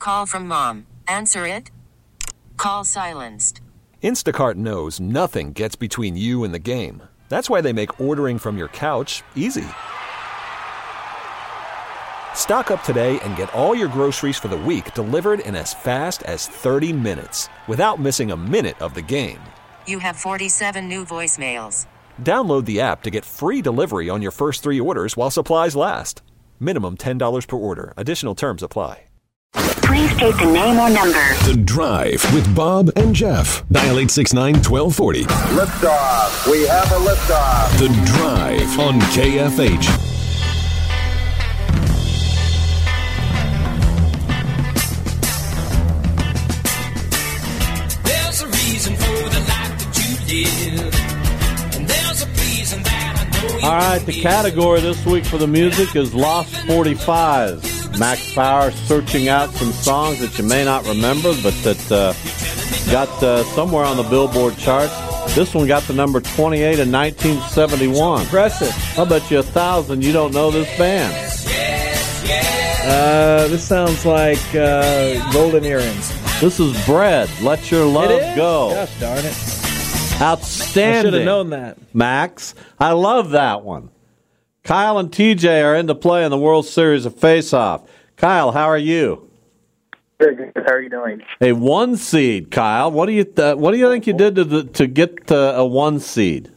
call from mom. Answer it. Call silenced. Instacart knows nothing gets between you and the game. That's why they make ordering from your couch easy. Stock up today and get all your groceries for the week delivered in as fast as 30 minutes without missing a minute of the game. You have 47 new voicemails. Download the app to get free delivery on your first 3 orders while supplies last. Minimum $10 per order. Additional terms apply. Please state the name or number. The Drive with Bob and Jeff. Dial 869-1240. Liftoff. We have a liftoff. The Drive on KFH. There's a reason for the life that you live. And there's a reason that I know you. All right, the category this week for the music is Lost 45s. Max Power searching out some songs that you may not remember, but that got somewhere on the Billboard charts. This one got the number 28 in 1971. Impressive. I'll bet you 1,000 you don't know this band. This sounds like Golden Earrings. This is Bread. Let Your Love Go. Gosh darn it. Outstanding. I should have known that. Max, I love that one. Kyle and TJ are into play in the World Series of Face-Off. Kyle, how are you? Good. How are you doing? A 1 seed, Kyle. What do you think you did to get a 1 seed?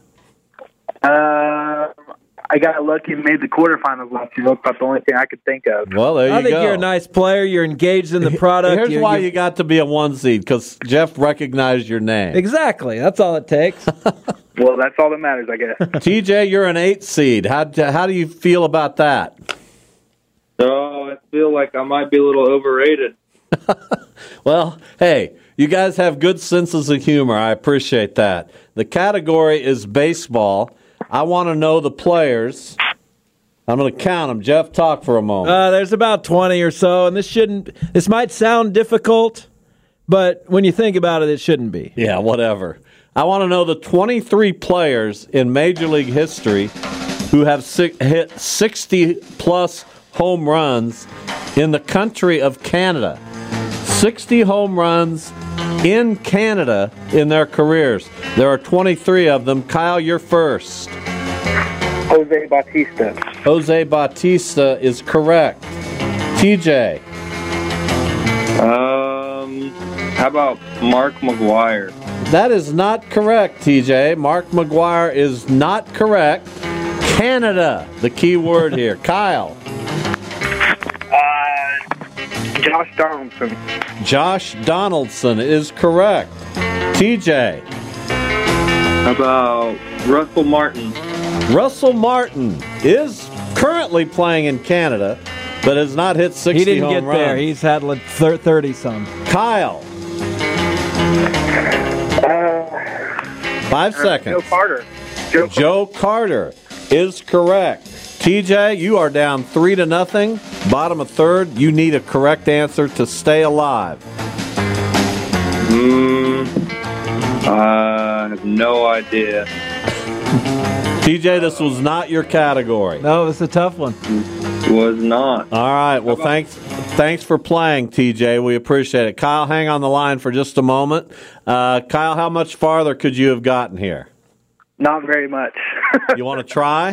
I got lucky and made the quarterfinals last year. That's about the only thing I could think of. Well, there you go. I think you're a nice player. You're engaged in the product. Here's why you got to be a 1 seed, because Jeff recognized your name. Exactly. That's all it takes. Well, that's all that matters, I guess. TJ, you're an 8 seed. How do you feel about that? Oh, I feel like I might be a little overrated. Well, hey, you guys have good senses of humor. I appreciate that. The category is baseball. I want to know the players. I'm going to count them. Jeff, talk for a moment. There's about 20 or so, and this might sound difficult, but when you think about it, it shouldn't be. Yeah, whatever. I want to know the 23 players in Major League history who have hit 60-plus home runs in the country of Canada. 60 home runs in Canada in their careers. There are 23 of them. Kyle, you're first. Jose Bautista. Jose Bautista is correct. TJ. How about Mark McGwire? That is not correct, TJ. Mark McGwire is not correct. Canada, the key word here. Kyle. Josh Donaldson. Josh Donaldson is correct. TJ. How about Russell Martin? Russell Martin is currently playing in Canada, but has not hit 60 home runs. He didn't get there. He's had like 30-some. Kyle. 5 seconds. Joe Carter. Joe Carter is correct. TJ, you are down 3-0. Bottom of third. You need a correct answer to stay alive. I have no idea. TJ, this was not your category. No, it was a tough one. Was not. All right. Well, thanks for playing, TJ. We appreciate it. Kyle, hang on the line for just a moment. Kyle, how much farther could you have gotten here? Not very much. You want to try?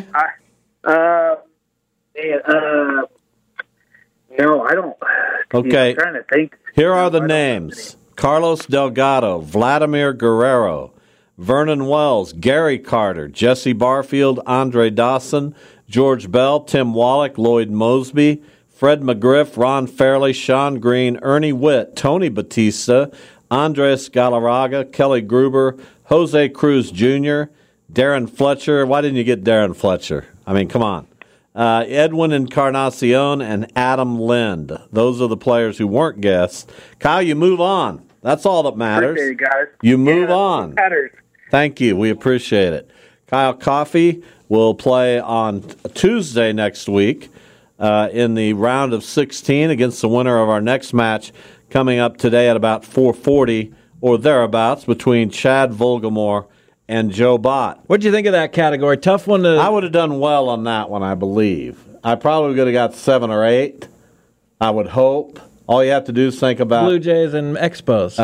No, I don't. Okay. I'm trying to think. Here are the names. Carlos Delgado, Vladimir Guerrero, Vernon Wells, Gary Carter, Jesse Barfield, Andre Dawson, George Bell, Tim Wallach, Lloyd Mosby, Fred McGriff, Ron Fairley, Sean Green, Ernie Witt, Tony Batista, Andres Galarraga, Kelly Gruber, Jose Cruz Jr., Darren Fletcher. Why didn't you get Darren Fletcher? I mean, come on. Edwin Encarnacion and Adam Lind. Those are the players who weren't guests. Kyle, you move on. That's all that matters. Appreciate it, guys. You move on. Matters. Thank you. We appreciate it. Kyle Coffey will play on Tuesday next week in the round of 16 against the winner of our next match coming up today at about 4:40 or thereabouts between Chad Volgamore and Joe Bott. What did you think of that category? Tough one to... I would have done well on that one, I believe. I probably would have got 7 or 8, I would hope. All you have to do is think about Blue Jays and Expos.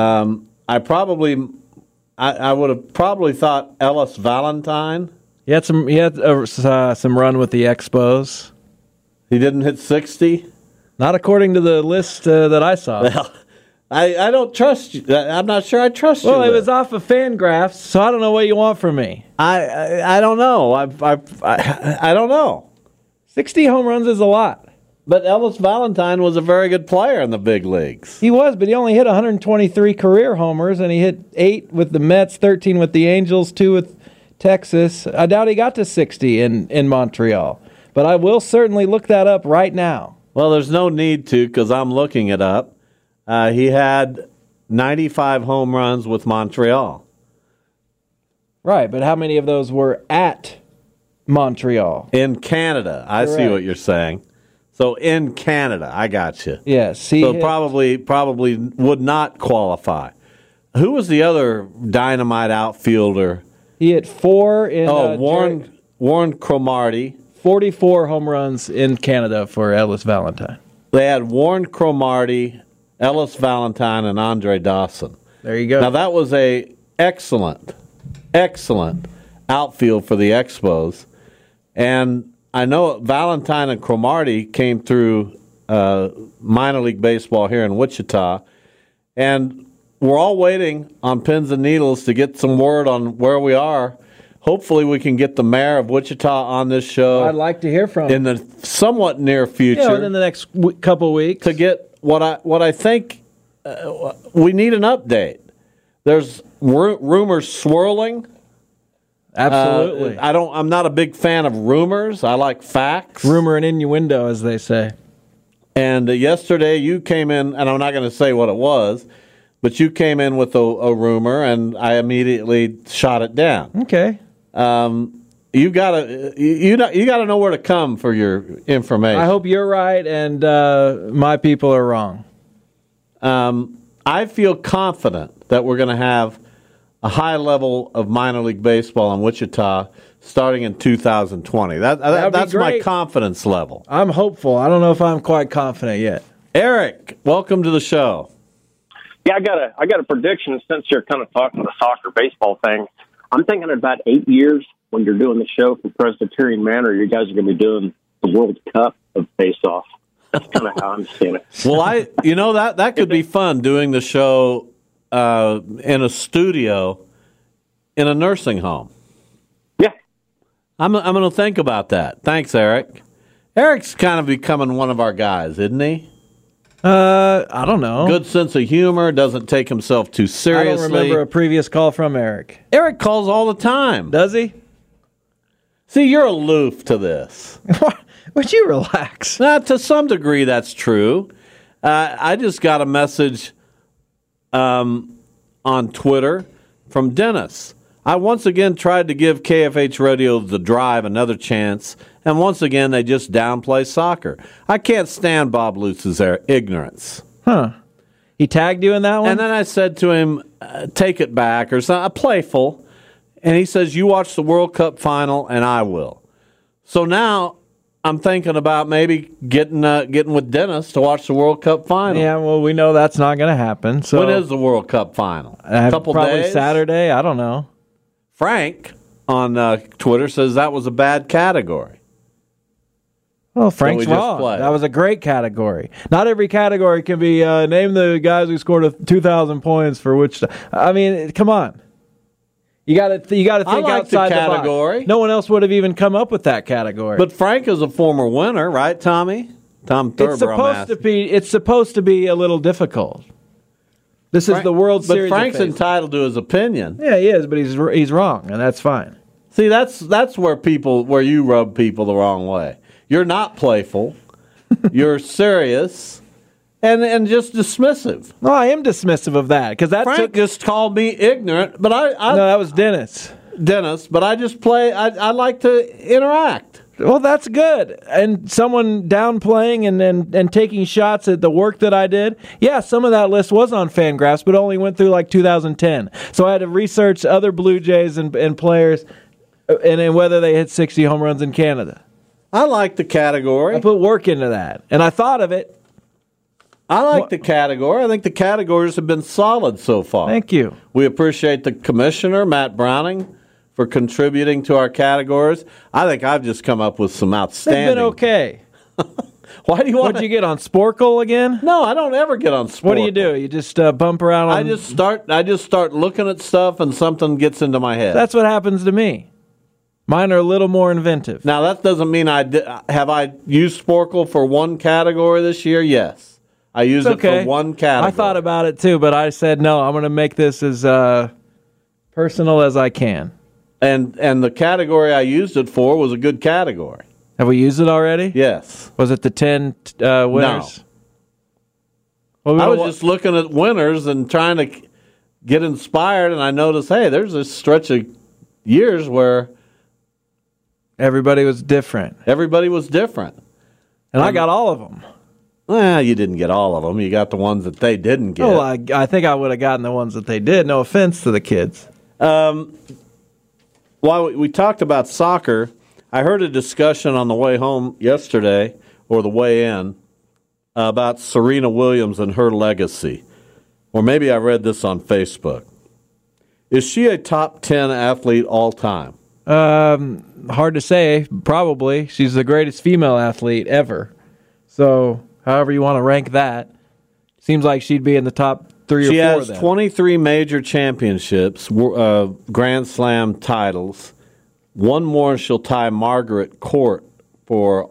I would have probably thought Ellis Valentine. He had some run with the Expos. He didn't hit 60? Not according to the list that I saw. Well, I don't trust you. I'm not sure I trust you. Well, it was off of Fangraphs, so I don't know what you want from me. I don't know. I don't know. 60 home runs is a lot. But Ellis Valentine was a very good player in the big leagues. He was, but he only hit 123 career homers, and he hit 8 with the Mets, 13 with the Angels, 2 with Texas. I doubt he got to 60 in Montreal. But I will certainly look that up right now. Well, there's no need to because I'm looking it up. He had 95 home runs with Montreal. Right, but how many of those were at Montreal? In Canada. I see what you're saying. So in Canada, I got you. Yes. So probably would not qualify. Who was the other dynamite outfielder? He hit 4 in... Warren Cromartie. 44 home runs in Canada for Ellis Valentine. They had Warren Cromartie, Ellis Valentine, and Andre Dawson. There you go. Now, that was a excellent outfield for the Expos. And I know Valentine and Cromartie came through minor league baseball here in Wichita. And we're all waiting on pins and needles to get some word on where we are. Hopefully we can get the mayor of Wichita on this show. I'd like to hear from him. In the somewhat near future. Yeah, within the next couple of weeks. To get what I think we need an update. There's rumors swirling. Absolutely. I'm not a big fan of rumors. I like facts. Rumor and innuendo, as they say. And yesterday you came in, and I'm not going to say what it was, but you came in with a rumor, and I immediately shot it down. Okay. You gotta know where to come for your information. I hope you're right, and my people are wrong. I feel confident that we're going to have a high level of minor league baseball in Wichita starting in 2020. That's my confidence level. I'm hopeful. I don't know if I'm quite confident yet. Eric, welcome to the show. Yeah, I got a prediction since you're kind of talking the soccer baseball thing. I'm thinking in about 8 years when you're doing the show from Presbyterian Manor, you guys are going to be doing the World Cup of face-off. That's kind of how I'm seeing it. Well, that could be fun doing the show in a studio in a nursing home. Yeah. I'm going to think about that. Thanks, Eric. Eric's kind of becoming one of our guys, isn't he? I don't know. Good sense of humor, doesn't take himself too seriously. I don't remember a previous call from Eric. Eric calls all the time. Does he? See, you're aloof to this. Would you relax? To some degree, that's true. I just got a message on Twitter from Dennis. I once again tried to give KFH Radio The Drive another chance, and once again they just downplay soccer. I can't stand Bob Lutz's ignorance. Huh. He tagged you in that one? And then I said to him, take it back, or something, playful. And he says, you watch the World Cup final, and I will. So now I'm thinking about maybe getting with Dennis to watch the World Cup final. Yeah, well, we know that's not going to happen. So when is the World Cup final? A couple probably days? Saturday. I don't know. Frank on Twitter says that was a bad category. Well, Frank's wrong. That was a great category. Not every category can be name the guys who scored 2,000 points for which. I mean, come on. You got to think outside the category. Box. No one else would have even come up with that category. But Frank is a former winner, right, Tommy? Tom Thurber. It's supposed to be a little difficult. This is the World Series. But Frank's entitled to his opinion. Yeah, he is, but he's wrong, and that's fine. See, that's where you rub people the wrong way. You're not playful. You're serious. And just dismissive. No, I am dismissive of that because Frank just called me ignorant, but I no, that was Dennis. But I just play. I like to interact. Well, that's good. And someone downplaying and taking shots at the work that I did. Yeah, some of that list was on Fangraphs, but only went through like 2010. So I had to research other Blue Jays and players and whether they hit 60 home runs in Canada. I like the category. I put work into that, and I thought of it. I like the category. I think the categories have been solid so far. Thank you. We appreciate the commissioner, Matt Browning, for contributing to our categories. I think I've just come up with some outstanding. They've been okay. Why do you want? What'd you get on Sporkle again? No, I don't ever get on Sporkle. What do? You just bump around on... I just start looking at stuff and something gets into my head. That's what happens to me. Mine are a little more inventive. Now, that doesn't mean have I used Sporkle for one category this year? Yes. I used it for one category. I thought about it too, but I said, no, I'm going to make this as personal as I can. And the category I used it for was a good category. Have we used it already? Yes. Was it the 10 winners? No. I was just looking at winners and trying to get inspired, and I noticed, hey, there's a stretch of years where everybody was different. And I got all of them. Well, you didn't get all of them. You got the ones that they didn't get. Oh, I think I would have gotten the ones that they did. No offense to the kids. While we talked about soccer, I heard a discussion on the way home yesterday, or the way in, about Serena Williams and her legacy. Or maybe I read this on Facebook. Is she a top 10 athlete all time? Hard to say. Probably. She's the greatest female athlete ever. So, however you want to rank that, seems like she'd be in the top 3 or 4. She has then. 23 major championships, Grand Slam titles. One more, she'll tie Margaret Court for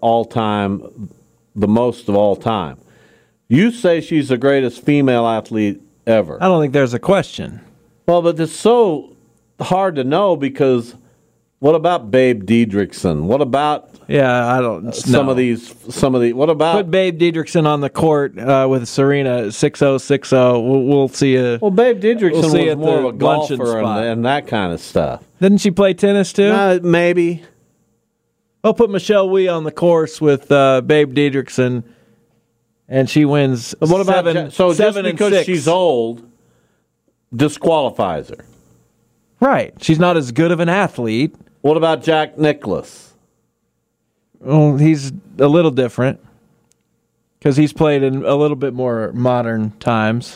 the most of all time. You say she's the greatest female athlete ever. I don't think there's a question. Well, but it's so hard to know because what about Babe Didrikson? What about I don't some of these? What about put Babe Didrikson on the court with Serena 6-0, 6-0? We'll see you. Well, Babe Didrikson was more of a golfer and that kind of stuff. Didn't she play tennis too? Maybe. I'll put Michelle Wee on the course with Babe Didrikson, and she wins. What about 7 just and because 6. she's old disqualifies her? Right. She's not as good of an athlete. What about Jack Nicklaus? Well, he's a little different because he's played in a little bit more modern times.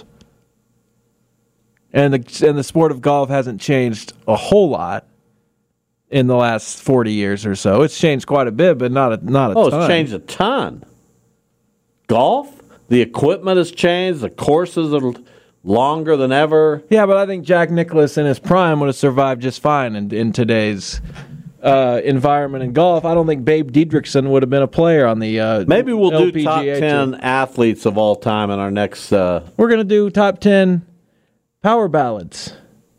And the sport of golf hasn't changed a whole lot in the last 40 years or so. It's changed quite a bit, but not a ton. Oh, it's changed a ton. Golf, the equipment has changed. The courses are longer than ever. Yeah, but I think Jack Nicklaus in his prime would have survived just fine in today's environment in golf. I don't think Babe Didrikson would have been a player on the Maybe we'll LPGA do top 10 athletes of all time in our next... We're going to do top 10 power ballads.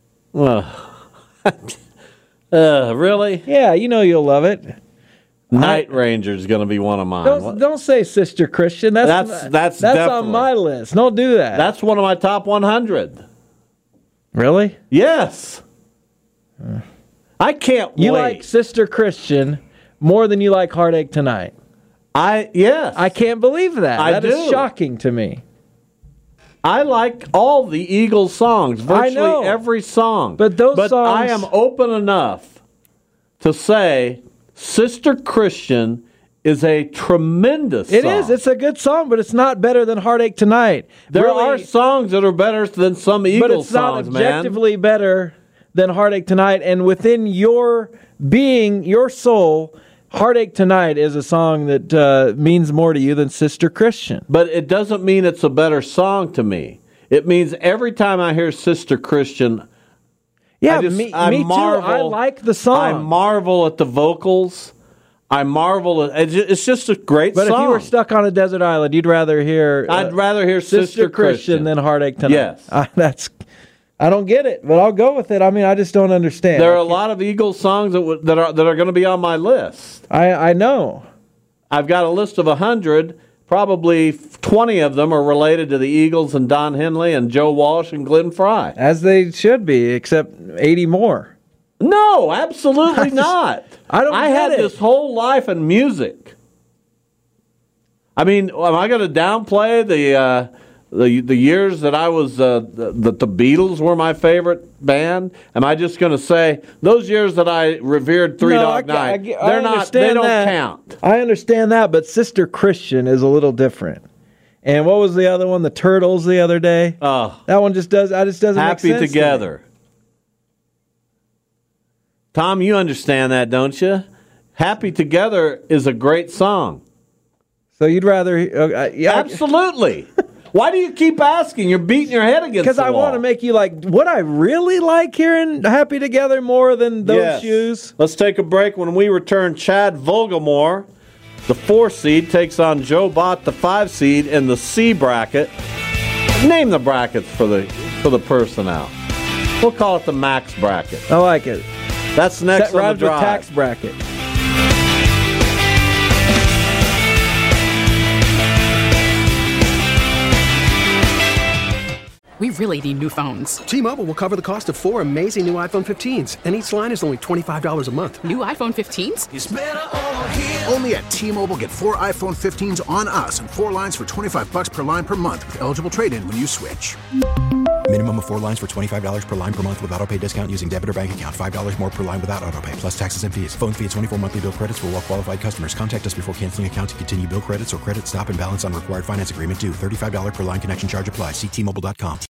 Really? Yeah, you know you'll love it. Night Ranger is going to be one of mine. Don't say Sister Christian. That's on my list. Don't do that. That's one of my top 100. Really? Yes. I can't wait. You like Sister Christian more than you like Heartache Tonight. Yes. I can't believe that. That is shocking to me. I like all the Eagles songs, virtually every song. But songs... I am open enough to say Sister Christian is a tremendous song. It is. It's a good song, but it's not better than Heartache Tonight. There are songs that are better than some Eagles songs, man. But it's not objectively better than Heartache Tonight. And within your being, your soul, Heartache Tonight is a song that means more to you than Sister Christian. But it doesn't mean it's a better song to me. It means every time I hear Sister Christian... Yeah, me too. I like the song. I marvel at the vocals. I marvel at it's just a great song. But if you were stuck on a desert island, you'd rather hear... I'd rather hear Sister Christian than Heartache Tonight. Yes. I don't get it, but I'll go with it. I mean, I just don't understand. There are a lot of Eagles songs that are going to be on my list. I know. I've got a list of 100. Probably 20 of them are related to the Eagles and Don Henley and Joe Walsh and Glenn Fry. As they should be, except 80 more. No, absolutely not. I had this whole life in music. I mean, am I going to downplay the years that I was that the Beatles were my favorite band? Am I just going to say those years that I revered Three Dog Night? They don't count. I understand that, but Sister Christian is a little different. And what was the other one? The Turtles the other day. Oh, that one just doesn't make sense. Happy Together. Tom, you understand that, don't you? Happy Together is a great song. So you'd rather... Absolutely. Why do you keep asking? You're beating your head against the wall. Because I want to make you like, would I really like hearing Happy Together more than those shoes? Let's take a break. When we return, Chad Vogelmore, the 4 seed, takes on Joe Bott, the 5 seed, in the C bracket. Name the brackets for the personnel. We'll call it the max bracket. I like it. That's next on the drive. With tax bracket. We really need new phones. T-Mobile will cover the cost of 4 amazing new iPhone 15s, and each line is only $25 a month. New iPhone 15s? It's better over here. Only at T-Mobile, get 4 iPhone 15s on us and 4 lines for $25 per line per month with eligible trade-in when you switch. Minimum of 4 lines for $25 per line per month with autopay discount using debit or bank account. $5 more per line without autopay, plus taxes and fees. Phone fee at 24 monthly bill credits for well-qualified customers. Contact us before canceling account to continue bill credits or credit stop and balance on required finance agreement due. $35 per line connection charge applies. See T-Mobile.com.